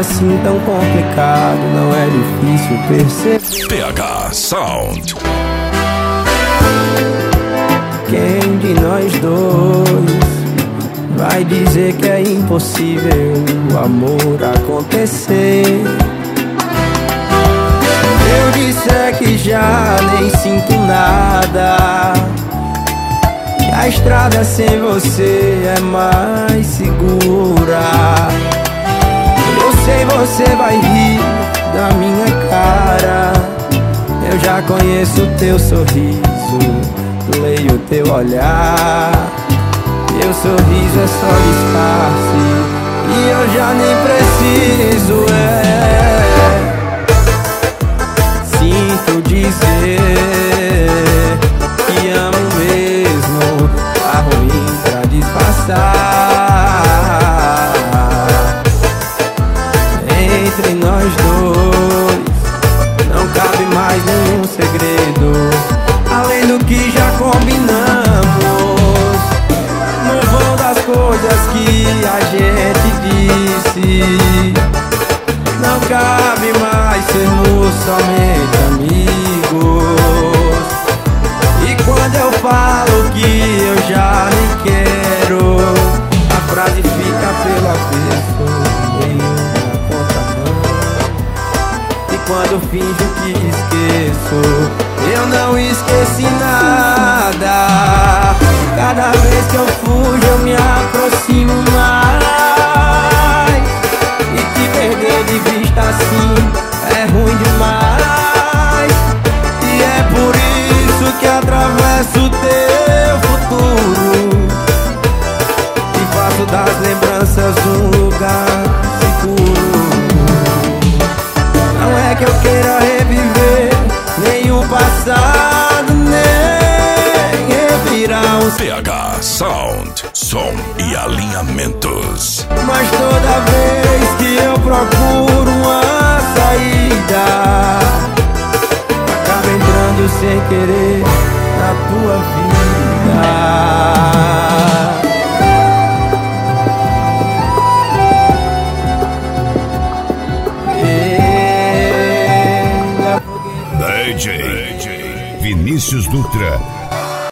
assim tão complicado, não é difícil perceber. PH Sound. Quem de nós dois vai dizer que é impossível o amor acontecer? Eu disser que já nem sinto nada, que a estrada sem você é mais segura. Eu sei você vai rir da minha cara, eu já conheço o teu sorriso, leio teu olhar. Meu sorriso é só disfarce e eu já nem preciso, sinto dizer que amo mesmo, tá ruim pra disfarçar. Entre nós dois não cabe mais nenhum segredo, além do que já combinamos. No vão das coisas que a gente disse, não cabe mais sermos somente amigos. E quando eu falo que eu já nem quero, a frase fica pelo avesso, meio na contramão. E quando finjo que esqueço, eu não esqueci nada. Cada vez que eu fujo eu me aproximo mais, e te perder de vista assim é ruim demais. E é por isso que atravesso o teu futuro e faço das lembranças um lugar seguro. Não é que eu queira reviver nenhum passado, nem revirar os PH Sound, som e alinhamentos. Mas toda vez que eu procuro uma saída, acaba entrando sem querer na tua vida. DJ Vinícius Dutra.